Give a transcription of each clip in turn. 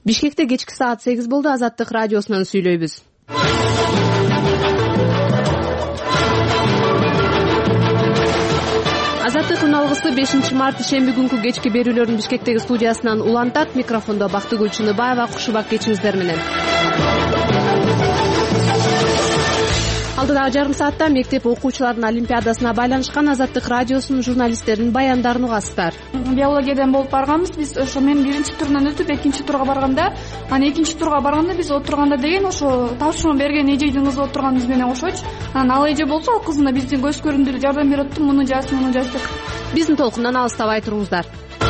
Бишкекте кечки саат 8 болду. Азаттык радиосунан сүйлөйбүз. Азаттык күн алгысы 5 март шемби күнкү кечки берүүлөрдүн Бишкектеги студиясынан улантат. Микрофондо Бактыгүл Чыныбаева. Кушубак кечиңиздер менен. Алдыдагы жарым саатта мектеп окуучуларынын олимпиадасына байланышкан Азаттык радиосунун журналисттеринин баяндарын угасыздар. Биологиядан болуп барганбыз. Биз ошо мен биринчи турунан өтүп, экинчи турга барганда, экинчи турга барганда биз отурганда деген ошо тапшырма берген эжейдин кызы отурганыбыз менен окшойчу. Ал эже болсо ал кызына биздин көз көрүндү жардам берип атты, муну жаз деп. Биздин толкундан алыстабай туруңуздар.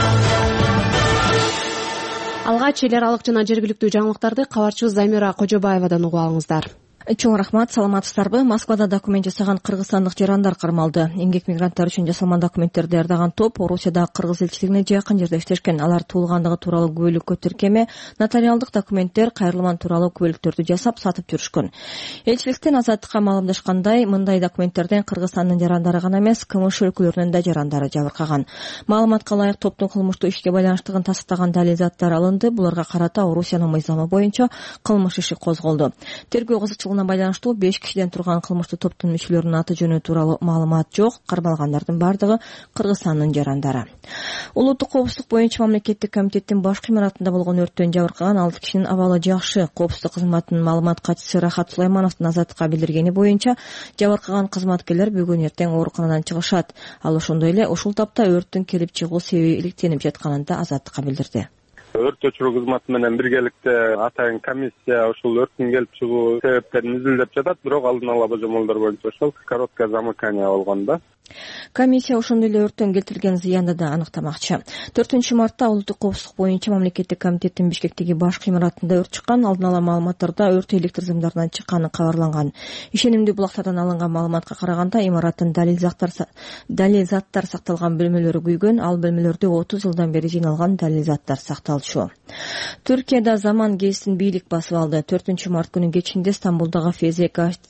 Алгач эл аралык жана жергиликтүү жаңылыктарды кабарчыбыз Замира Кожобаевадан угуп алыңыздар. Чоң рахмат, саламатсыздарбы? Москвада документ жасаган кыргызстандык жарандар кармалды. Эмгек мигранттар үчүн жасалган документтерди даярдаган топ Орусияда кыргыз элчилигине жакын жерде иштешкен. Алар туулгандыгы тууралуу күбөлүккө тиркеме, нотариалдык документтер, кайрылман тууралуу күбөлүктөрдү жасап сатып жүрүшкөн. Элчиликтен Азаттыкка маалымдашкандай, мындай документтерден Кыргызстандын жарандары гана эмес, КМШ өлкөлөрүнүн да жарандары жабыркаган. Маалыматка ылайык топтун кылмыштуу ишке байланыштыгын тастыктаган далил заттар алынды. Буларга карата Орусиянын мыйзамы боюнча кылмыш иши козголду. Тергөө кызыкчылыгына байланыштуу 5 кишиден турган кылмыштуу топтун мүчөлөрүнүн аты жөнү тууралуу маалымат жок. Кармалгандардын бардыгы Кыргызстандын жарандары. Улуттук коопсуздук боюнча мамлекеттик комитеттин башкы имаратында болгон өрттөн жабыркаган 6 кишинин абалы жакшы. Коопсуздук кызматынын маалымат катчысы Рахат Сулаймановдун Азаттыкка билдиргени боюнча, жабыркаган кызматкерлер бүгүн эртең ооруканадан чыгышат. Ал ошондой эле ушул тапта өрттүн келип чыгуу себеби иликтенип жатканын да Азаттыкка билдирди. Өрт өчүрүү кызматы менен биргеликте атайын комиссия ушул өрттүн келип чыгуу себептерин изилдеп жатат, бирок алдын ала божомолдор боюнча ошол короткое замыкание болгон да. Комиссия ошондой эле өрттөн келтирилген зыянды да аныктамакчы. 4-мартта улуттук коопсуздук боюнча мамлекеттик комитеттин Бишкектеги башкы имаратында өрт чыккан. Алдын ала маалыматтарда өрт электр сымдарынан чыкканы кабарланган. Ишенимдүү булактардан алынган маалыматка караганда, имараттын далил заттар сакталган бөлмөлөрү күйгөн, ал бөлмөлөрдө 30 жылдан бери жыйналган далил заттар сакталчу. Түркияда Zaman гезитин бийлик басып алды. 4-март күнү кечинде Стамбулдагы Фезе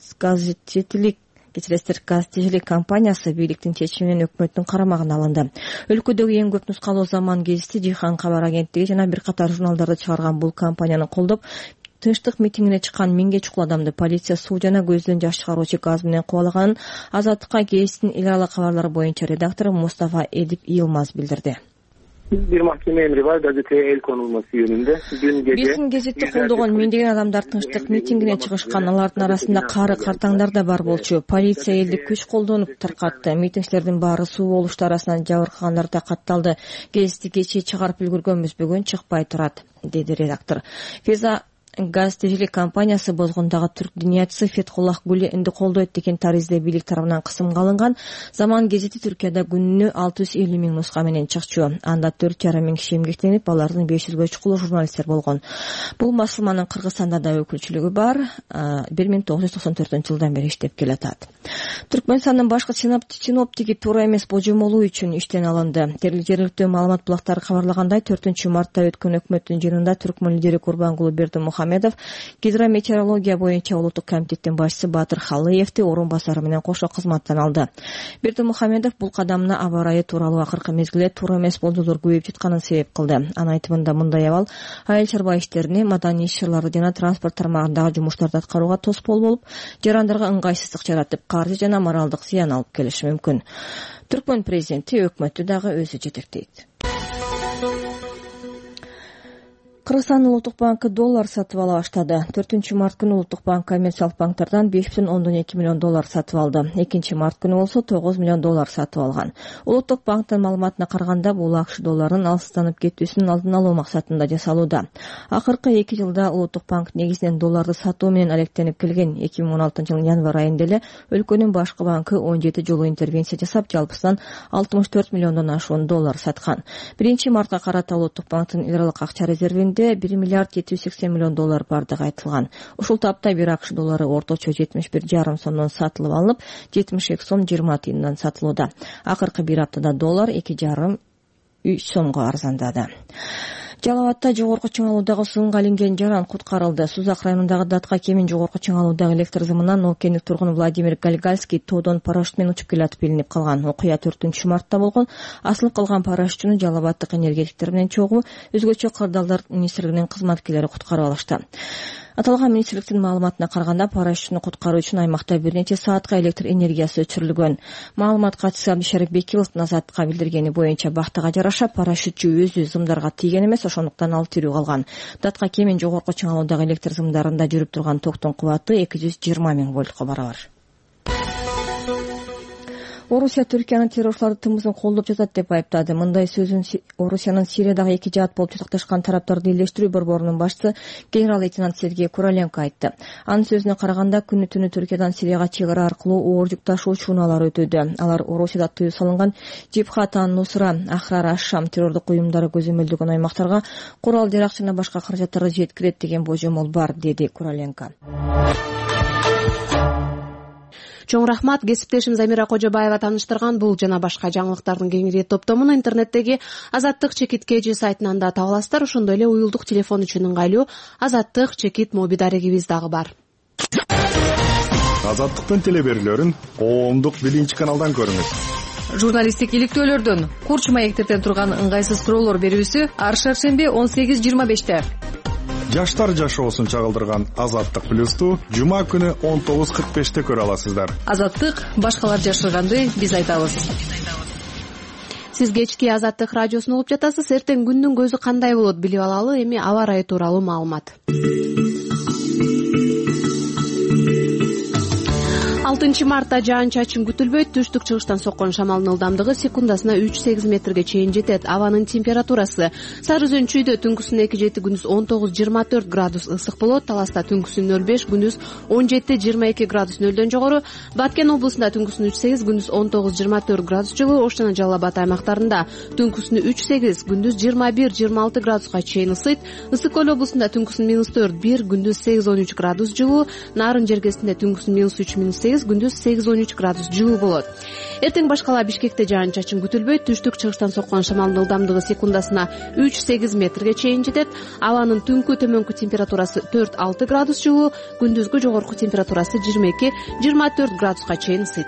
Gazetecilik компаниясы бийликтин чечими менен өкмөттүн карамагына алынды. Өлкөдөгү эң көп нускалуу Zaman гезити, Жихан кабар агенттиги жана бир катар журналдарды чыгарган бул компанияны колдоп, тынчтык митингине чыккан 1000ге чукул адамды полиция суу жана көздөн жаш чыгаруучу газ менен кубалаганын Азаттыкка гезиттин эл аралык кабарлары боюнча редактору Мустафа Эдип Йылмаз билдирди. Bir mahkeme emri var gazeteye el konulması yönünde. Биздин гезитти колдогон миңдеген адамдар тынчтык митингине чыгышкан. Алардын арасында кары картаңдар да бар болчу. Полиция элди күч колдонуп таркатты. Митингчилердин баары суу болушту арасынан жабыркагандар да катталды. Гезитти кечээ чыгарып үлгүргөнбүз, бүгүн чыкпай турат, деди редактор. Феза Gazetecilik компаниясы бозгондагы түрк дүйнөчүсү Фетхуллах Гүленди колдойт деген таризде бийлик тарабынан кысымга алынган. Zaman гезити Түркияда күнүнө 650 миң нуска менен чыкчу. Анда 4,5 миң киши эмгектенип, алардын 500ге чукулу журналисттер болгон. Бул басылманын Кыргызстанда да өкүлчүлүгү бар. 1994-жылдан бери иштеп келатат. Түркмөнстандын башкы синоптиги туура эмес божомолуу үчүн иштен алынды. Жергиликтүү маалымат булактары кабарлагандай, 4-мартта өткөн өкмөттүн жыйынында Түркмөн лидери Курбангулы Бердимухамедов гидрометеорология боюнча улуттук комитеттин башчысы Батыр Халыевди орун басары менен кошо кызматтан алды. Бердимухамедов бул кадамына аба ырайы тууралуу акыркы мезгилде туура эмес болжолдор көбөйүп жатканын себеп кылды. Анын айтымында мындай абал айыл чарба иштерине, маданий иш-чараларды жана транспорт тармагындагы жумуштарды аткарууга тоскоол болуп, жарандарга ыңгайсыздык жаратып, каржы жана моралдык зыян алып келиши мүмкүн. Түркмөн президенти өкмөттү дагы өзү жетектейт. Кыргызстандын Улуттук банкы доллар сатып ала баштады. 4-март күнү Улуттук банк коммерциялык банктардан 5,2 миллион доллар сатып алды. 2-март күнү болсо 9 миллион доллар сатып алган. Улуттук банктын маалыматына караганда, бул акш долларынын алыстанып кетүүсүнүн алдын алуу максатында жасалууда. Акыркы 2 жылда Улуттук банк негизинен долларды сатуу менен алектенип келген. 2016-жылдын январь айында эле өлкөнүн башкы банкы 17 жолу интервенция жасап, жалпысынан 64 миллиондон ашуун доллар саткан. 1-мартка карата Улуттук банктын эл аралык акча резервинде 1 миллиард 780 миллион доллар бардыгы айтылган. Ушул тапта бир акш доллары орточо 71,5 сомдон сатылып алынып, 72 сом 20 тыйындан сатылууда. Акыркы бир аптада доллар 2,5-3 сомго арзандады. Жалал Абадта жогорку чыңалуудагы сууга илинген жаран куткарылды. Сузак районундагы Датка кемин жогорку чыңалуудагы электр зымынан Окендик тургуну Владимир Гальгальский тоодон парашют менен учуп келатып илинип калган. Окуя 4-мартта болгон. Асылып калган парашютчуну Жалал Абадтык энергетиктер менен чогуу өзгөчө кырдаалдар министрлигинин кызматкерлери куткарып алышты. Аталган министрликтин маалыматына караганда парашютчуну куткаруу үчүн аймакта бир нече саатка электр энергиясы өчүрүлгөн. Маалымат катчысы Абдишарик Бекилов Назатка билдиргени боюнча бактыга жараша парашютчу өзү зымдарга тийген эмес, ошондуктан ал тирүү калган. Датка кемин жогорку чыңалуудагы электр зымдарында жүрүп турган токтун кубаты 220 000 вольтко барабар. Орусия Түркиянын террорчуларды тымызын колдоп жатат деп айыптады. Мындай сөзүн Орусиянын Сириядагы эки жаат болуп жатакташкан тараптарды элдештирүү борборунун башчысы генерал-лейтенант Сергей Куроленко айтты. Анын сөзүнө караганда күнү түнү Түркиядан Сирияга чек ара аркылуу оор жүк ташуучу унаалар өтүүдө. Алар Орусияда тыюу салынган Джибхат ан-Нусра, Ахрар аш-Шам террордук уюмдары көзөмөлдөгөн аймактарга курал жарак жана башка каражаттарды жеткирет деген божомол бар, деди Куроленко. Чоң рахмат, кесиптешим Замира Кожобаева тааныштырган бул жана башка жаңылыктардын кеңири топтомун интернеттеги Азаттык чекит KG сайтынан да таба аласыздар. Ошондой эле уюлдук телефон үчүн ыңгайлуу Азаттык чекит моби дарегибиз дагы бар. Азаттыктын телеберүүлөрүн коомдук 1-каналдан көрүңүз. Журналисттик иликтөөлөрдөн курч маектерден турган ыңгайсыз суроолор берүүсү ар шаршемби 18:25-те. Жаштар жашоосун чагылдырган Азаттык плюсту жума күнү 19:45-те көрө аласыздар. Азаттык башкалар жашырганды биз айтабыз. Сиз кечки Азаттык радиосун угуп жатасыз. Эртең күндүн көзү кандай болот билип алалы. Эми аба ырайы тууралуу маалымат. 6-мартта жаан-чачын күтүлбөйт. Түштүк-чыгыштан соккон шамалдын ылдамдыгы секундасына 3-8 метрге чейин жетет. Абанын температурасы Сары Өзөн-Чүйдө түнкүсүн 2-7, күндүз 19-24 градус ысык болот. Таласта түнкүсүн 0-5, күндүз 17-22 градус нөлдөн жогору. Баткен облусунда түнкүсүн 3-8, күндүз 19-24 градус жылуу. Ош жана Жалал Абад аймактарында түнкүсүн 3-8, күндүз 21-26 градуска чейин ысыйт. Ысык көл облусунда түнкүсүн -4-1, күндүз 8-13 градус жылуу. Нарын жергесинде түнкүсүн -3-8, күндүз 8-13 градус жылуу болот. Эртең башкала Бишкекте жаан-чачын күтүлбөйт. Түштүк-чыгыштан соккон шамалдын ылдамдыгы секундасына 3-8 метрге чейин жетет. Абанын түнкү төмөнкү температурасы 4-6 градус жылуу, күндүзгү жогорку температурасы 22-24 градуска чейин ысыйт.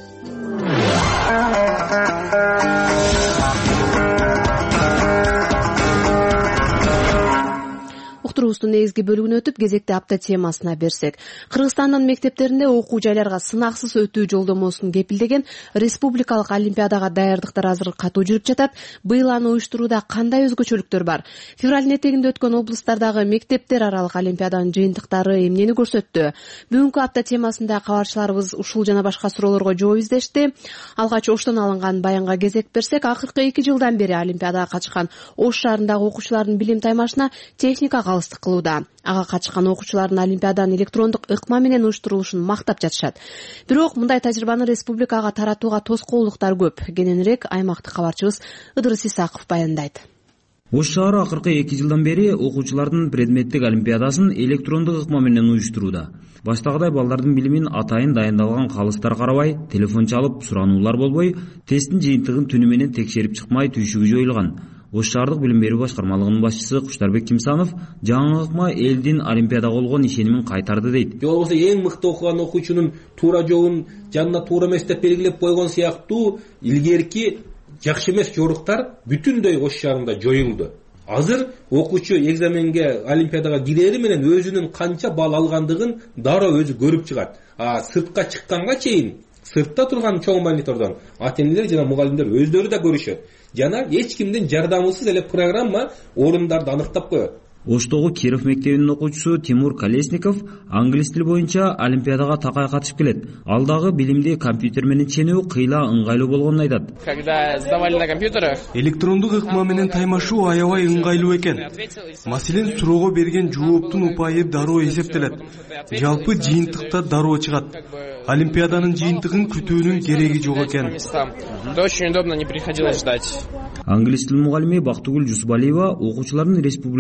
Уктуруубуздун негизги бөлүгүнө өтүп, кезекте апта темасына берсек. Кыргызстандын мектептеринде окуу жайларга сынаксыз өтүү жолдомосун кепилдеген республикалык олимпиадага даярдыктар азыр катуу жүрүп жатат. Быйыл аны уюштурууда кандай өзгөчөлүктөр бар? Февралдын этегинде өткөн облустардагы мектептер аралык олимпиаданын жыйынтыктары эмнени көрсөттү? Бүгүнкү апта темасында кабарчыларыбыз ушул жана башка суроолорго жооп издешти. Алгач Оштон алынган баянга кезек берсек, акыркы 2 жылдан бери олимпиадага катышкан Ош шаарындагы окуучулардын билим таймашына техника калыстык кылууда. Ага катышкан окуучулардын олимпиаданын электрондук ыкма менен уюштурулушун мактап жатышат. Бирок мындай тажрыйбаны республикага таратууга тоскоолдуктар көп. Кененирээк аймактык кабарчыбыз Ыдырыс Исаков баяндайт. Ош шаары акыркы 2 жылдан бери окуучулардын предметтик олимпиадасын электрондук ыкма менен уюштурууда. Баштагыдай балдардын билимин атайын дайындалган калыстар карабай, телефон чалып сурануулар болбой, тесттин жыйынтыгын түнү менен текшерип чыкмай түйшүгү жоюлган. Ош шаардык билим берүү башкармалыгынын башчысы Куштарбек Кимсанов жаңы ыкма элдин олимпиадага болгон ишенимин кайтарды дейт. Же болбосо эң мыкты окуган окуучунун туура жолун жанына туура эмес деп белгилеп койгон сыяктуу илгерки жакшы эмес жоруктар бүтүндөй Ош шаарында жоюлду. Азыр окуучу экзаменге олимпиадага кирери менен өзүнүн канча балл алгандыгын дароо өзү көрүп чыгат. Сыртка чыкканга чейин сыртта турган чоң монитордон ата-энелер жана мугалимдер өздөрү да көрүшөт. Жана эч кимдин жардамысыз эле программа орундарды аныктап коет. Оштогу Киров мектебинин окуучусу Тимур Колесников англис тили боюнча олимпиадага такай катышып келет. Ал дагы билимди компьютер менен ченүү кыйла ыңгайлуу болгонун айтат. Когда сдавали на компьютерах, электрондук ыкма менен таймашуу аябай ыңгайлуу экен. Маселен, суроого берген жооптун упайы дароо эсептелет. Жалпы жыйынтыкта дароо чыгат. Олимпиаданын жыйынтыгын күтүүнүн кереги жок экен. Это очень удобно, не приходилось ждать. Англис тили мугалими Бактыгүл Жусбалиева окуучулардын республикалык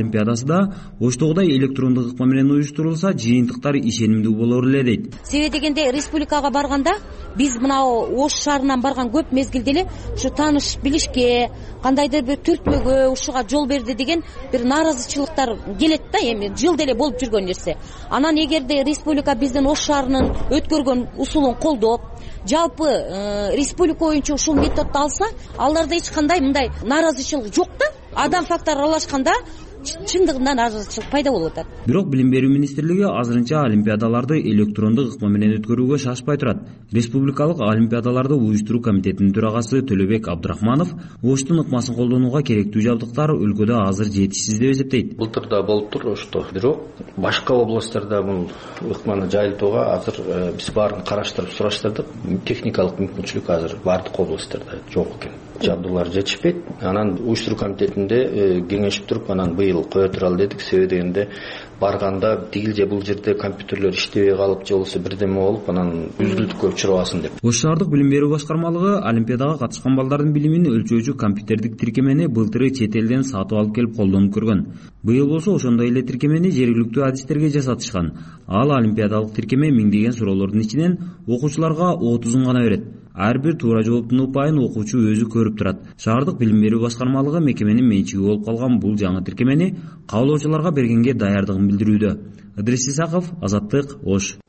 олимпиадасы да Оштогудай электрондук ыкма менен уюштурулса, жыйынтыктар ишенимдүү болор эле дейт. Себеби дегенде республикага барганда биз мынау Ош шаарынан барган көп мезгилде эле ушу тааныш билишке, кандайдыр бир түртмөгө ушуга жол берди деген бир нааразычылыктар келет да, эми жылда эле болуп жүргөн нерсе. Анан эгерде республика биздин Ош шаарынын өткөргөн усулун колдоп, жалпы республика боюнча ушул методду алса, аларда эч кандай мындай нааразычылык жок да. Адам фактор аралашканда чындыгында нааразычылык пайда болуп атат. Бирок Билим берүү министрлиги азырынча олимпиадаларды электрондук ыкма менен өткөрүүгө шашпай турат. Республикалык олимпиадаларды уюштуруу комитетинин төрагасы Төлөбек Абдрахманов Оштун ыкмасын колдонууга керектүү жабдыктар өлкөдө азыр жетишсиз деп эсептейт. Былтыр да болуп тур Ошто, бирок башка областтарда бул ыкманы жайылтууга азыр биз баарын караштырып сураштырдык. Техникалык мүмкүнчүлүк азыр бардык областтарда жок экен. Жабдуулар жетишпейт. Анан уюштуруу комитетинде кеңешип туруп, анан быйыл кое туралы дедик. Себеби дегенде барганда тигил же бул жерде компьютерлер иштебей калып же болбосо бирдеме болуп, анан үзгүлтүккө учурабасын деп. Ош шаардык билим берүү башкармалыгы олимпиадага катышкан балдардын билимин өлчөөчү компьютердик тиркемени былтыры чет элден сатып алып келип колдонуп көргөн. Быйыл болсо ошондой эле тиркемени жергиликтүү адистерге жасатышкан. Ал олимпиадалык тиркеме миңдеген суроолордун ичинен окуучуларга 30-ун гана берет. Ар бир туура жооптун упайын окуучу өзү көрүп турат. Шаардык билим берүү башкармалыгы мекеменин менчиги болуп калган бул жаңы тиркемени кабылоочуларга бергенге даярдыгын билдирүүдө. Ыдрис Исаков, Азаттык, Ош.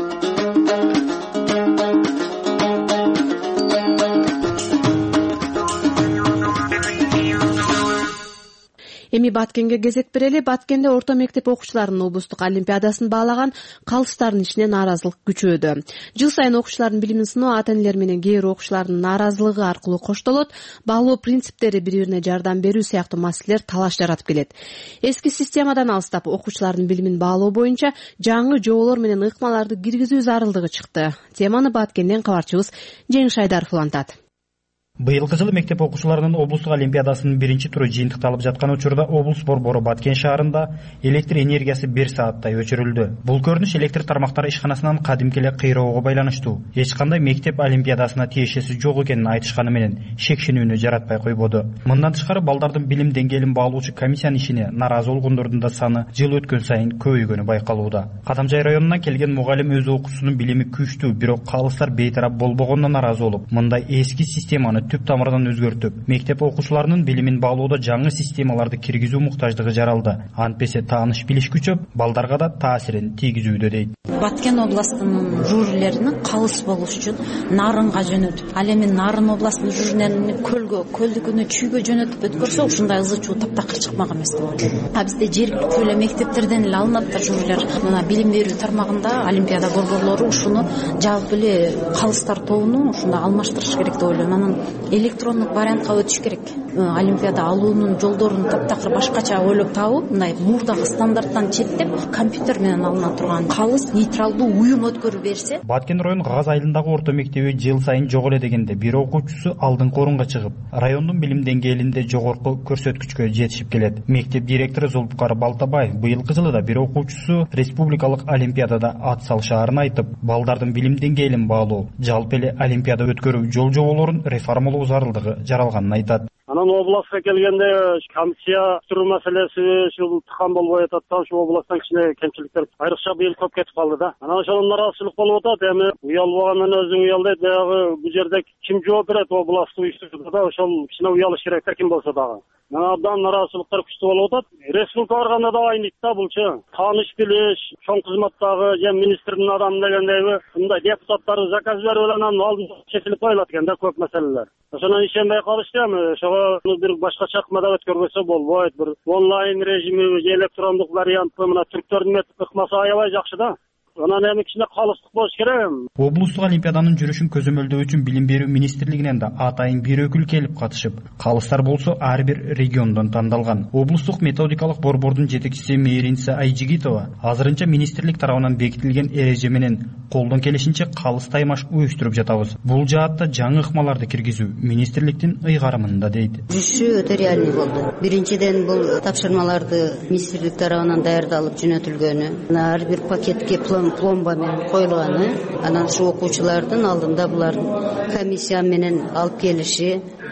Эми Баткенге кезек берели. Баткенде орто мектеп окуучуларынын облустук олимпиадасын баалаган калыстардын ичинен нааразылык күчөөдө. Жыл сайын окуучулардын билимин сыноо ата-энелер менен кээ бир окуучулардын нааразылыгы аркылуу коштолот. Баалоо принциптери бири-бирине жардам берүү сыяктуу маселелер талаш жаратып келет. Эски системадан алыстап окуучулардын билимин баалоо боюнча жаңы жоболор менен ыкмаларды киргизүү зарылдыгы чыкты. Теманы Баткенден кабарчыбыз Жеңиш Айдаров улантат. Быйылкы жылы мектеп окуучуларынын облустук олимпиадасынын биринчи туру жыйынтыкталып жаткан учурда облус борбору Баткен шаарында электр энергиясы 1 сааттай өчүрүлдү. Бул көрүнүш электр тармактары ишканасынан кадимки эле кыйроого байланыштуу. Эч кандай мектеп олимпиадасына тиешеси жок экенин айтышканы менен шекшенүүнү жаратпай койбоду. Мындан тышкары балдардын билим деңгээлин баалоочу комиссиянын ишине нааразы болгондордун да саны жыл өткөн сайын көбөйгөнү байкалууда. Кадамжай районунан келген мугалим өз окуучусунун билими күчтүү, бирок калыстар бейтарап болбогонуна нааразы болуп, мындай эски системаны түп тамырдан өзгөртүп, мектеп окуучуларынын билимин баалоодо жаңы системаларды киргизүү муктаждыгы жаралды. Антпесе тааныш билиш күчөп, балдарга да таасирин тийгизүүдө дейт. Баткен областынын жюрилерин калыс болуш үчүн Нарынга жөнөтүп, ал эми Нарын областынын жюринен көлгө, көлдүкүнө чүйгө жөнөтүп өткөрсө, ушундай ызычуу таптакыр чыкмаган эмес деп ойлойм. Бизде жергиликтүү эле мектептерден эле алынат да жюрилер. Мына билим берүү тармагында олимпиада борборлору ушуну жалпы эле калыстар тобуну ушундай алмаштырыш керек деп ойлойм. Анан электрондук вариантка өтүш керек. Олимпиада алуунун жолдорун таптакыр башкача ойлоп табып, мындай мурдагы стандарттан четтеп, компьютер менен алына турган калыс нейтралдуу уюм өткөрүп берсе. Баткен район Кагаз айылындагы орто мектеби жыл сайын жок эле дегенде бир окуучусу алдыңкы орунга чыгып, райондун билим деңгээлинде жогорку көрсөткүчкө жетишип келет. Мектеп директору Зулпукар Балтабаев быйылкы жылы да бир окуучусу республикалык олимпиадада ат салышаарын айтып, балдардын билим деңгээлин баалоо, жалпы эле олимпиада өткөрүү жол жоболорун реформалоо зарылдыгы жаралганын айтат. Анан областка келгенде комиссия туруу маселеси ушул тыкан болбой атат да, ошол областтан кичине кемчиликтер айрыкча быйыл көп кетип калды да. Анан ошол нааразычылык болуп атат. Эми уялбагандан өзүң уялдайт, баягы бул жерде ким жооп берет областты уюштуруда да, ошол кичине уялыш керек да ким болсо дагы. Мына абдан нааразычылыктар күчтүү болуп атат. Республика барганда да айныйт да булчу. Тааныш билиш, чоң кызматтагы же министрдин адамы дегендеби, мындай депутаттар заказ берип анан алдын чечилип коюлат экен да көп маселелер. Ошондон ишенбей калышты эми. Ошого бир башкача ыкмада өткөрбөсө болбойт. Бир онлайн режими же электрондук вариантты мына түрктөрдүн ыкмасы аябай жакшы да. Анан эми кичине калыстык болуш керек. Облустук олимпиаданын жүрүшүн көзөмөлдөө үчүн Билим берүү министрлигинен да атайын бир өкүл келип катышып, калыстар болсо ар бир региондон тандалган. Облустук методикалык борбордун жетекчиси Мээринса Айжигитова азырынча министрлик тарабынан бекитилген эреже менен колдон келишинче калыс таймаш уюштуруп жатабыз. Бул жаатта жаңы ыкмаларды киргизүү министрликтин ыйгарымында дейт. Жүрүшү өтө реалдуу болду. Биринчиден бул тапшырмаларды министрлик тарабынан даярдалып жөнөтүлгөнү, ар бир пакетке пломба менен коюлганы, анан ушу окуучулардын алдында булардын комиссия менен алып келиши,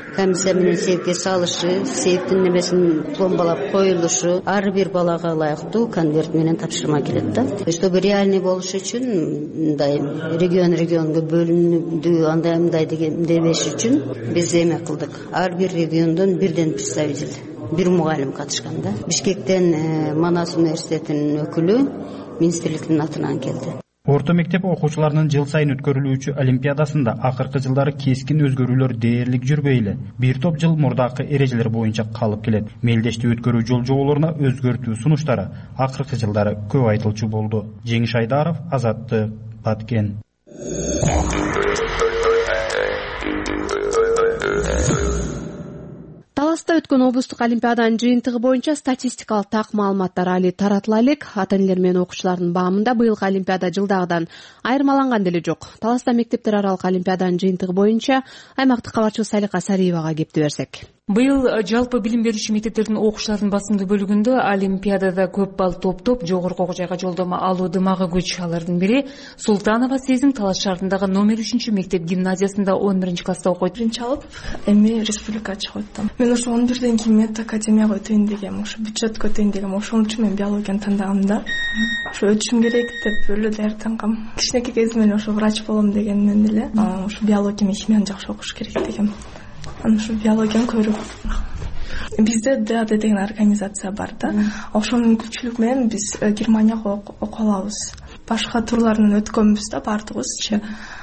комиссия менен сейфке салышы, сейфтин немесин пломбалап коюлушу ар бир балага ылайыктуу конверт менен тапшырма келет да. Чтобы реальный болуш үчүн мындай регионго бөлүнүүдү андай дебеш үчүн биз эме кылдык. Ар бир региондон бирден представитель, бир мугалим катышкан да. Бишкектен Манас университетинин өкүлү министрликтин атынан келди. Орто мектеп окуучуларынын жыл сайын өткөрүлүүчү олимпиадасында акыркы жылдары кескин өзгөрүүлөр дээрлик жүрбөй эле бир топ жыл мурдакы эрежелер боюнча калып келет. Мелдешти өткөрүү жол жоболоруна өзгөртүү сунуштары акыркы жылдары көп айтылчу болду. Жеңиш Айдаров, Азаттык, Баткен. Таласта өткөн облустук олимпиаданын жыйынтыгы боюнча статистикалык так маалыматтар али таратыла элек. Ата-энелер менен окуучулардын баамында быйылкы олимпиада жылдагыдан айырмаланган деле жок. Таласта мектептер аралык олимпиаданын жыйынтыгы боюнча аймактык кабарчыбыз Салика Сариевага кепти берсек. Быйыл жалпы билим берүүчү мектептердин окуучуларынын басымдуу бөлүгүндө олимпиадада көп балл топтоп жогорку окуу жайга жолдомо алуу дымагы күч. Алардын бири Султанова Сезим Талас шаарындагы номер 3 мектеп гимназиясында 11 класста окуйт. Биринчи алып, эми республикага чыгып аттым. Мен ошо 11ден кийин мед академияга өтөйүн дегем, ошо бюджетке өтөйүн дегем. Ошон үчүн мен биологияны тандагам да. Ошо өтүшүм керек деп өлө даярдангам. Кичинекей кезимден ошо врач болом дегенмен эле, ошо биология менен химияны жакшы окуш керек дегем. Ошо биологияны көрүп. Бизде ДАД деген организация бар да. Ошонун күчүлүгү менен биз Германияга окуп алабыз. Башка турларынан өткөнбүз да бардыгыбызчы.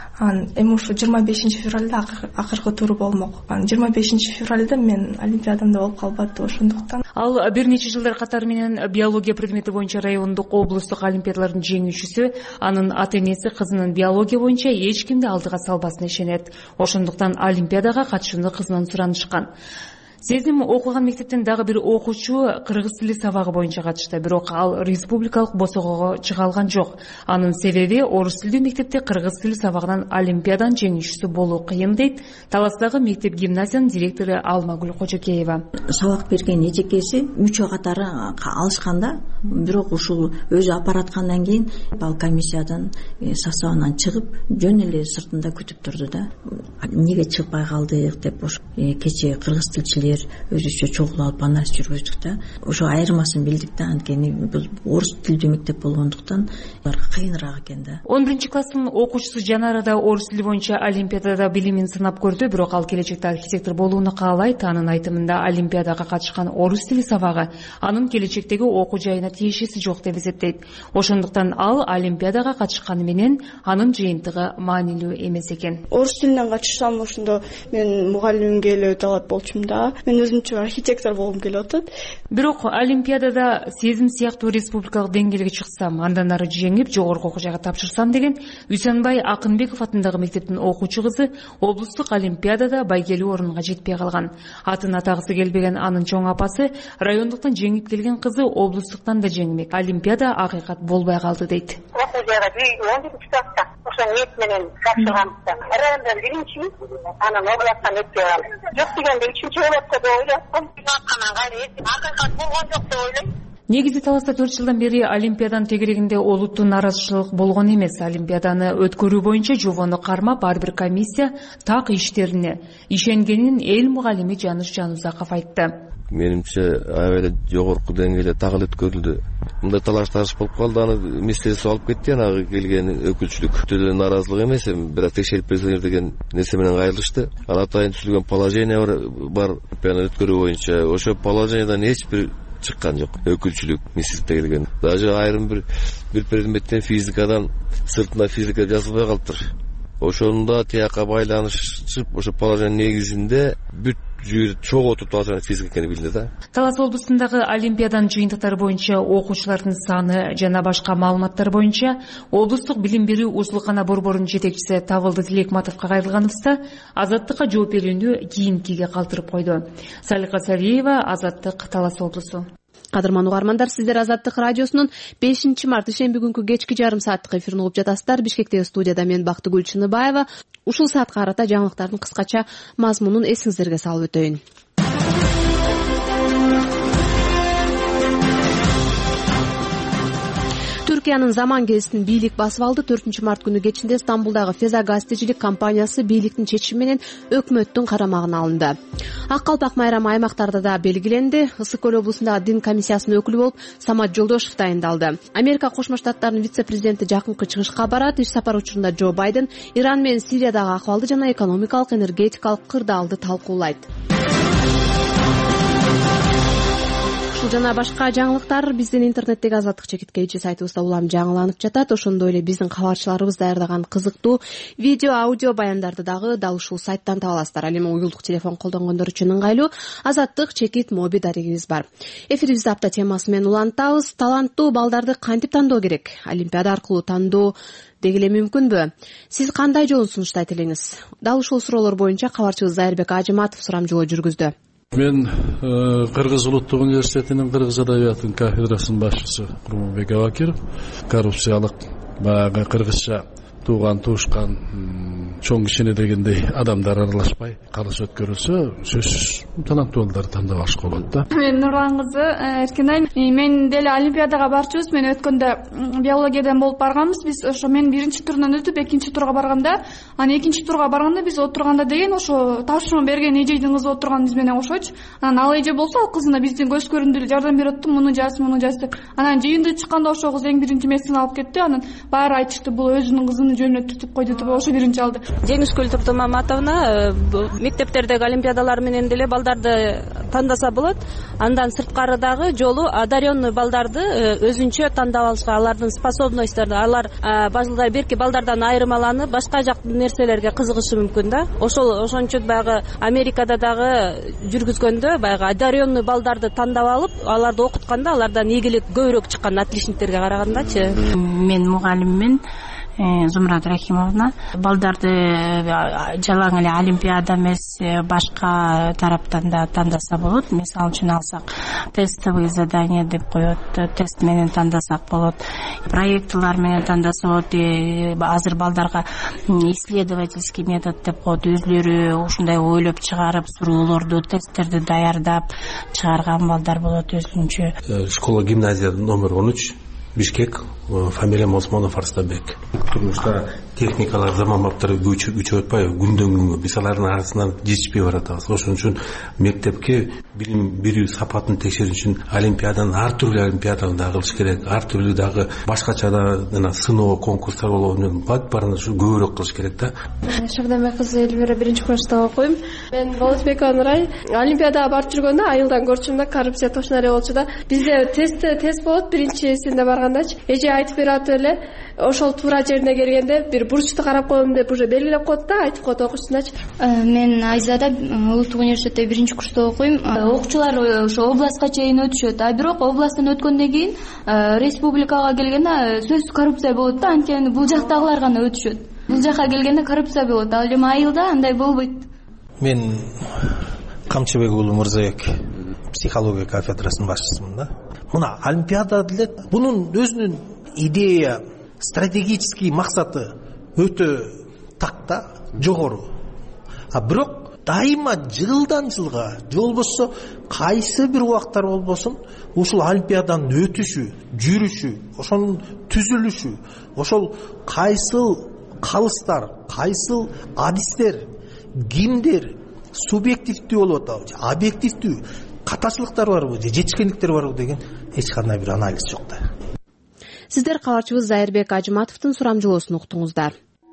Эми ошо 25 февралда акыркы туру болмок. 25 февралда мен олимпиадамда болуп калбады, ошондуктан. Ал бир нече жылдар катары менен биология предмети боюнча райондук, облустук олимпиадалардын жеңүүчүсү, анын ата-энеси кызынын биология боюнча эч кимди алдыга салбасына ишенет. Ошондуктан олимпиадага катышууну кызынан суранышкан. Сезим окуган мектептен дагы бир окуучу кыргыз тили сабагы боюнча катышты, бирок ал республикалык босогого чыга алган жок. Анын себеби орус тилдүү мектепте кыргыз тили сабагынан олимпиаданын жеңүүчүсү болуу кыйын дейт Таластагы мектеп гимназиянын директору Алмагүл Кожокеева. Сабак берген эжекеси үчөө катары алышканда, бирок ушул өзү апараткандан кийин бал комиссиядан составынан чыгып, жөн эле сыртында күтүп турду да. Эмнеге чыгпай калдык деп ошо кечээ кыргыз тилчилер өзүчө чогуу алып анализ жүргүздүк да. Ошо айырмасын билдик да, анткени бул орус тилдүү мектеп болгондуктан аларга кыйыныраак экен да. 11 класстын окуучусу Жанара да орус тили боюнча олимпиадада билимин сынап көрдү, бирок ал келечекте архитектор болууну каалайт. Анын айтымында олимпиадага катышкан орус тили сабагы анын келечектеги окуу жайына тиешеси жок деп эсептейт. Ошондуктан ал олимпиадага катышканы менен анын жыйынтыгы маанилүү эмес экен. Орус тилинен катышсам ошондо мен мугалимимге эле талап болчумун да. Мен өзүмчө архитектор болгум келип атат. Бирок олимпиадада Сезим сыяктуу республикалык деңгээлге чыксам, андан ары жеңип жогорку окуу жайга тапшырсам деген Үсөнбай Акынбеков атындагы мектептин окуучу кызы облустук олимпиадада байгелүү орунга жетпей калган. Атын атагысы келбеген анын чоң апасы райондуктан жеңип келген кызы облустуктан да жеңмек. Олимпиада акыйкат болбой калды дейт. Окуу жайга 11 класста ошо ниет менен тапшырганбызда. Райондан биринчи, анан областтан өтпөй калды. Жок дегенде 3-чү болот деп ойлоптум. Аткандан кайра акыйкат болгон жок деп ойлойм. Негизи Таласта 4 жылдан бери олимпиаданын тегерегинде олуттуу наразычылык болгон эмес. Олимпиаданы өткөрүү боюнча жобону кармап ар бир комиссия так иштерине ишенгенин эл мугалими Жаныш Жанузаков айтты. Менимче аябай жогорку деңгээлде так өткөрүлдү. Мындай талаш-тарыш болуп калды, аны мистерство алып кетти, аны келген өкүлчүлүк деле наразылык эмес, бирок текшерип берсеңер деген нерсе менен кайрылышты. Аны атайын түзүлгөн положение бар, өткөрүү боюнча ошо положениядан эч бир чыккан жок. Өкүлчүлүк министрликте келген. Даже айрым бир предметтен физикадан сыртына физика жазылбай калыптыр. Ошондо тияка байланышып, ошо положение негизинде бүт жүйө чогуу турган физика экени билди да. Талас облусундагы олимпиаданын жыйынтыктары боюнча окуучулардын саны жана башка маалыматтар боюнча облустук билим берүү узулкана борборунун жетекчиси Табылды Тилекматовго кайрылганыбызда Азаттыкка жооп берүүнү кийинкиге калтырып койду. Салика Сариева, Азаттык, Талас облусу. Кадырман угармандар, сиздер Азаттык радиосунун 5 март ишемби күнкү кечки жарым сааттык эфирин угуп жатасыздар. Бишкектеги студияда мен Бактыгүл Чыныбаева. Ушул саатка карата жаңылыктардын кыскача мазмунун эсиңиздерге салып өтөйүн. Түркиянын Заман гезитин бийлик басып алды. 4 март күнү кечинде Стамбулдагы Феза газ тежилик компаниясы бийликтин чечими менен өкмөттүн карамагына алынды. Ак калпак майрамы аймактарда да белгиленди. Ысык көл облусундагы дин комиссиясынын өкүлү болуп Самат Жолдошев дайындалды. Америка Кошмо Штаттарынын вице-президенти жакынкы чыгышка барат. Иш сапар учурунда Джо Байден Иран менен Сириядагы акыбалды жана экономикалык, энергетикалык кырдаалды талкуулайт. Жана башка жаңылыктар биздин интернеттеги Азаттык чекит KG сайтыбызда улам жаңыланып жатат. Ошондой эле биздин кабарчыларыбыз даярдаган кызыктуу видео, аудио баяндарды дагы дал ушул сайттан таба аласыздар. Ал эми уюлдук телефон колдонгондор үчүн ыңгайлуу Азаттык чекит моби дарегибиз бар. Эфирибизди апта темасы менен улантабыз. Таланттуу балдарды кантип тандоо керек? Олимпиада аркылуу тандоо деги эле мүмкүнбү? Сиз кандай жолун сунуштайт элеңиз? Дал ушул суроолор боюнча кабарчыбыз Зайырбек Ажыматов сурамжылоо жүргүздү. Мен Кыргыз улуттук университетинин кыргыз адабиятынын кафедрасынын башчысы Курманбек Абакиров коррупциялык баягы кыргызча тууган туушкан чоң кишине дегендей адамдар аралашпай калыш өткөрүлсө сөзсүз таланттуу балдарды тандап алышка болот да. Мен Нурлан кызы Эркинай. Мен деле олимпиадага барчубуз. Мен өткөндө биологиядан болуп барганбыз. Биз ошо мен биринчи турунан өтүп экинчи турга барганда, анан экинчи турга барганда биз отурганда деген ошо тапшырма берген эжейдин кызы отурган биз менен окшойчу. Анан ал эже болсо ал кызына биздин көз көрүндү эле жардам берип атты, муну жаз деп. Анан жыйынды чыкканда ошо кыз эң биринчи месин алып кетти. Анан баары айтышты, бул өзүнүн кызын жөнөттү деп койду деп ошо биринчи алды. Жеңишкүл Туртумаматовна мектептердеги олимпиадалар менен деле балдарды тандаса болот. Андан сырткары дагы жолу одаренный балдарды өзүнчө тандап алышка, алардын способностьторду, алар башында берки балдардан айырмаланып, башка жактын нерселерге кызыгышы мүмкүн да. Ошончо баягы Америкада дагы жүргүзгөндө баягы одаренный балдарды тандап алып, аларды окутканда алардан ийгилик көбүрөөк чыккан отличниктерге карагандачы. Мен мугалиммин. Зумрат Рахимовна. Балдарды жалаң эле олимпиада эмес, башка тараптан да тандаса болот. Мисалы үчүн алсак, тестовый задание деп коет, тест менен тандасак болот. Проектлар менен тандаса болот. Азыр балдарга исследовательский метод деп коет. Өзлөрү ушундай ойлоп чыгарып, суроолорду, тесттерди даярдап чыгарган балдар болот өзүнчө. Школа гимназия номер 13 Бишкек, фамилиям Осмонов Арстабек. Турмушта техникалар, заман баптары күчөп атпайбы, күндөн күнгө биз алардын арасынан жетишпей баратабыз. Ошон үчүн мектепке билим берүү сапатын текшерүү үчүн олимпиаданы, ар түрдүү олимпиаданы да кылыш керек. Ар түрдүү дагы башкача да сыноо, конкурстар болуп, баарына ушу көбүрөөк кылыш керек да. Шардаме кызы Эльвира биринчи курста окуйм. Мен Болотбекова Нурай. Олимпиадага барып жүргөндө айылдан көрчүм да, коррупция точно эле болчу да. Бизде тест болот биринчисинде баргандачы. Эже айтып берет эле, ошол туура жерине келгенде бир бурчту карап коем деп уже белгилеп коет да, айтып коет окуучусуначы. Мен Айзада улуттук университетте биринчи курста окуйм. Окуучулар ошо областка чейин өтүшөт, а бирок областтан өткөндөн кийин республикага келгенде сөзсүз коррупция болот да, анткени бул жактагылар гана өтүшөт. Бул жака келгенде коррупция болот, ал эми айылда андай болбойт. Мен Камчыбек уулу Мырзабек, психология кафедрасынын башчысымын да. Мына олимпиада деле бунун өзүнүн идея, стратегический максаты өтө такта, жогору. А бирок дайыма жылдан жылга же болбосо кайсы бир убактар болбосун ушул олимпиаданын өтүшү, жүрүшү, ошонун түзүлүшү, ошол кайсыл калыстар, кайсыл адистер, кимдер субъективдүү болуп атабы, объективдүү катачылыктар барбы, жетишкендиктер барбы деген эч кандай бир анализ жок да. Сиздер кабарчыбыз Зайырбек Ажыматовдун сурамжылоосун уктуңуздар.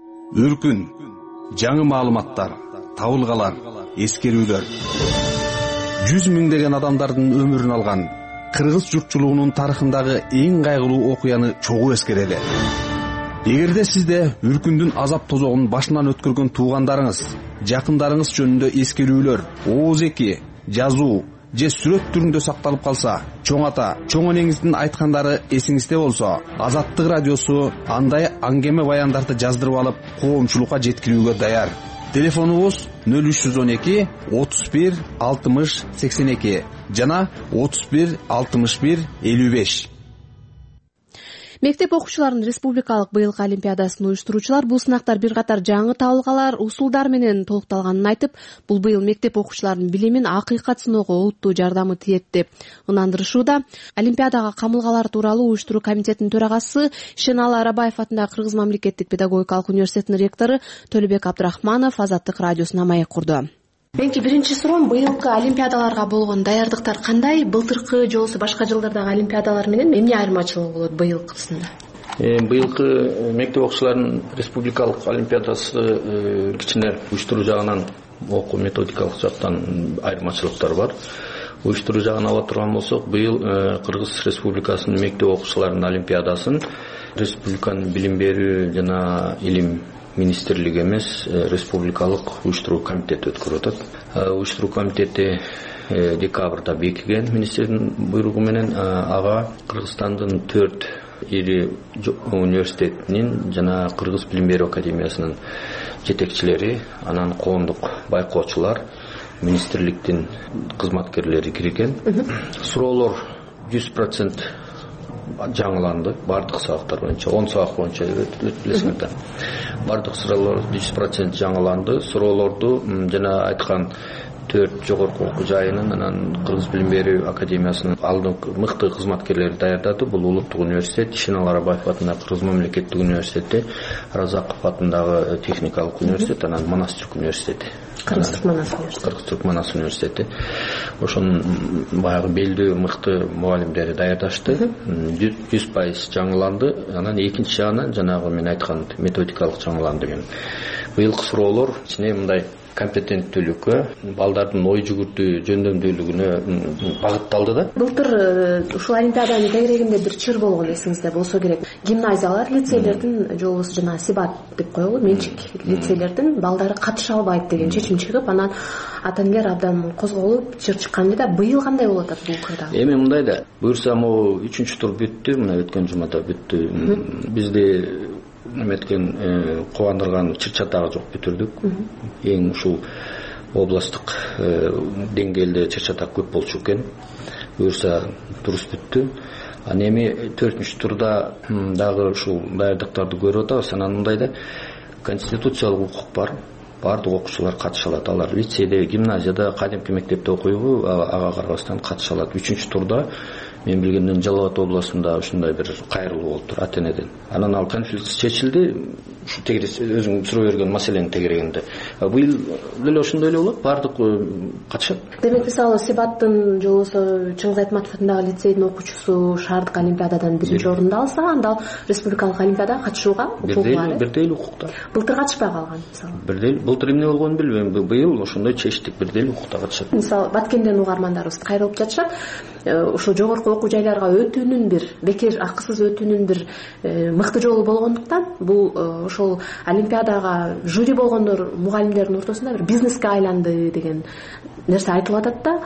Үркүн, жаңы маалыматтар, табылгалар, эскерүүлөр. 100 миңдеген адамдардын өмүрүн алган кыргыз журтчулугунун тарыхындагы эң кайгылуу окуяны чогуу эскерели. Эгерде сизде үркүндүн азап тозогун башынан өткөргөн туугандарыңыз, жакындарыңыз жөнүндө эскерүүлөр, ооз эки, жазуу же сүрөт түрүндө сакталып калса, чоң ата, чоң энеңиздин айткандары эсиңизде болсо, Азаттык радиосу андай аңгеме баяндарды жаздырып алып, коомчулукка жеткирүүгө даяр. Телефонубуз 0312 31 60 82 жана 31 61 55. Мектеп окуучуларынын республикалык быйылкы олимпиадасын уюштуруучулар бул сынактар бир катар жаңы табылгалар, усулдар менен толукталганын айтып, бул быйыл мектеп окуучуларынын билимин акыйкат сыноого олуттуу жардамы тиет деп ынандырышууда. Олимпиадага камылгалар тууралуу уюштуруу комитетинин төрагасы Шеналы Арабаев атындагы Кыргыз мамлекеттик педагогикалык университетинин ректору Төлөбек Абдрахманов Азаттык радиосуна маек курду. Менки биринчи суроом, быйылкы олимпиадаларга болгон даярдыктар кандай? Былтыркы же болбосо башка жылдардагы олимпиадалар менен эмне айырмачылыгы болот быйылкысында? Быйылкы мектеп окуучуларынын республикалык олимпиадасы кичине уюштуруу жагынан, окуу методикалык жактан айырмачылыктар бар. Уюштуруу жагын ала турган болсок, быйыл Кыргыз Республикасынын мектеп окуучуларынын олимпиадасын республиканын билим берүү жана илим министрлиги эмес, республикалык уюштуруу комитети өткөрүп атат. Уюштуруу комитети декабрда бекиген министрдин буйругу менен. Ага Кыргызстандын 4 ири университетинин жана Кыргыз билим берүү академиясынын жетекчилери, анан коомдук байкоочулар, министрликтин кызматкерлери кирген. Суроолор 100% жаңыланды, бардык сабактар боюнча, 10 сабак боюнча билесиңер да. Бардык суроолор 100% жаңыланды. Суроолорду жана айткан 4 жогорку окуу жайынын, анан Кыргыз билим берүү академиясынын алдыңкы мыкты кызматкерлери даярдады. Бул улуттук университет, Шеналы Арабаев атындагы Кыргыз мамлекеттик университети, Разаков атындагы техникалык университет, анан Манастюк университети. Кыргыз-Түркманас университети. Ошонун баягы белдүү мыкты мугалимдери даярдашты. 100% жаңыланды. Анан экинчи жагынан жанагы мен айткан методикалык жаңыланды деген. Быйылкы суроолор ичине мындай компетенттүүлүккө, балдардын ой жүгүртүү жөндөмдүүлүгүнө багытталды да. Былтыр ушул олимпиаданын тегерегинде бир чыр болгон, эсиңизде болсо керек. Гимназиялар, лицейлердин же болбосо жана Сибат деп коелу, менчик лицейлердин балдары катыша албайт деген чечим чыгып, анан ата-энелер абдан козголуп, чыр чыккан да. Быйыл кандай болуп атат бул кырда? Эми мындай да, буюрса могу 3-чү тур бүттү, мына өткөн жумада бүттү. Бизде неметкен кубандырган чыр-чатагы жок, бүтүрдүк. Эң ушул областтык деңгээлде чыр-чатак көп болчу экен. Буюрса туруш бүттү. Аны эми 4-чү турда дагы ушул даярдыктарды көрүп атабыз. Анан мындай да, конституциялык укук бар. Бардык окуучулар катыша алат. Алар лицейде, гимназияда, кадимки мектепте окуйбу, ага карабастан катыша алат. 3-чү турда мен билгенден Жалал Абад областында ушундай бир кайрылуу болуптур ата-энеден. Анан ал конфликт чечилди. Ушу өзүң суроо берген маселенин тегерегинде. Быйыл деле ошондой эле болот, бардык катышат. Демек, мисалы Сибаттын же болбосо Чыңгыз Айтматов атындагы лицейдин окуучусу шаардык олимпиададан биринчи орунду алса, анда республикалык олимпиадага катышууга укугу бар. Бирдей эле укукта. Былтыр катышпай калган мисалы. Бирдей. Былтыр эмне болгонун билбейм. Быйыл ошондой чечтик, бирдей эле укукта катышат. Мисалы Баткенден угармандарыбыз кайрылып жатышат. Ошо жогорку окуу жайларга өтүүнүн бир бекер акысыз өтүүнүн бир мыкты жолу болгондуктан бул ошол олимпиадага жюри болгондор мугалимдердин ортосунда бир бизнеске айланды деген нерсе айтылып атат да.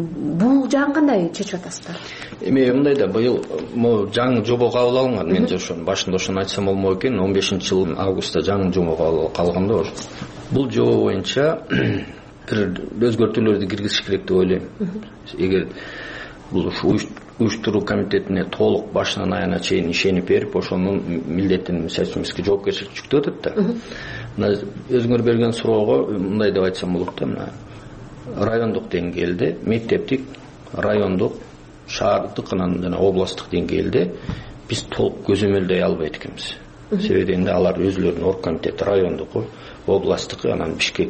Бул жагын кандай чечип атасыздар? Эми мындай да, быйыл могу жаңы жобо кабыл алынган. Мен ошону башында ошону айтсам болмок экен. 15-жылдын августта жаңы жобо кабыл алганда бул жобо боюнча бир өзгөртүүлөрдү киргизиш керек деп ойлойм. Эгер бул уюштуруу комитетине толук башынан аягына чейин ишенип берип, ошонун милдетин мисалчы жоопкерчилик жүктөп атат да. Мына өзүңөр берген суроого мындай деп айтсам болот да, мына райондук деңгээлде, мектептик, райондук, шаардык, анан жана областтык деңгээлде биз толук көзөмөлдөй албайт экенбиз. Себеби алар өзүлөрүнүн оргкомитети, райондуку, областтыкы, анан Бишкек,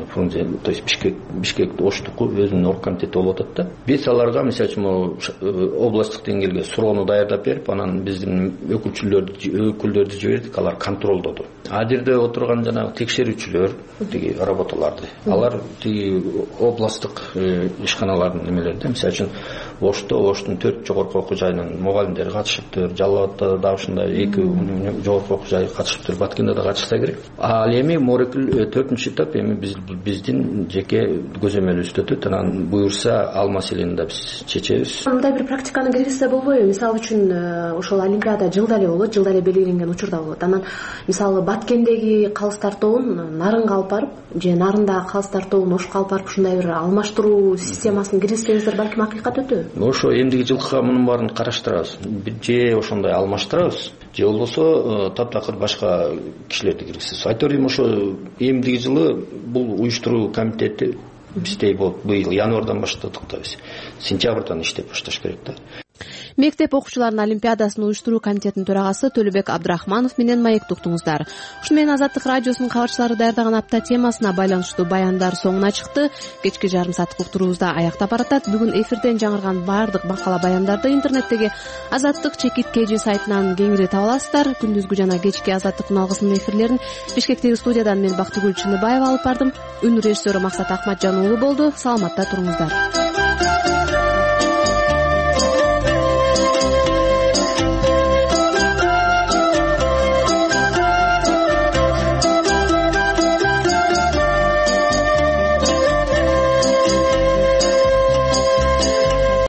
то есть Бишкек оштуку өзүнүн оргкомитети болуп атат да. Биз аларга мисалы областтык деңгээлге суроону даярдап берип, анан биздин өкүлдөрдү жибердик, алар контролдоду. А жерде отурган жанагы текшерүүчүлөр тиги работаларды, алар тиги областтык ишканалардын эмелеринде, мисалы Оштун 4 жогорку окуу жайынын мугалимдери катышыптыр, Жалал Абадта да ушундай 2 жогорку окуу жайы катышыптыр, Баткенде да катышса керек. Ал эми 4-чү этап эми биздин жеке көзөмөлүбүздө өтөт. Анан буюрса ал маселени да биз чечебиз. Мындай бир практиканы киргизсе болбойбу? Мисалы үчүн ошол олимпиада жылда эле болот, жылда эле белгиленген учурда болот. Анан мисалы Баткендеги калыс тартоонун Нарынга алып барып, же Нарындагы калыс тартоонун Ошко алып барып ушундай бир алмаштыруу системасын киргизсеңиздер балким акыйкат өтөбү? ошо эмдиги жылкыга мунун баарын караштырабыз, же ошондой алмаштырабыз, же болбосо таптакыр башка кишилерди киргизебиз. Айта берейин, ошо эмдиги жылы бул уюштуруу комитети бизде болуп, быйыл январдан баштадык да, биз сентябрдан иштеп башташ керек да. Мектеп окуучуларынын олимпиадасын уюштуруу комитетинин төрагасы Төлөбек Абдрахманов менен маекти уктуңуздар. Ушу менен Азаттык радиосунун кабарчылары даярдаган апта темасына байланыштуу баяндар соңуна чыкты. Кечки жарым сааттык уктуруубузда аяктап баратат. Бүгүн эфирден жаңырган баардык макала баяндарды интернеттеги Азаттык /KG сайтынан кеңири таба аласыздар. Күндүзгү жана кечки Азаттыктын алгысынын эфирлерин Бишкектеги студиядан мен Бактыгүл Чыныбаева алып бардым. Үн режиссеру Максат Акматжан уулу болду. Саламатта туруңуздар.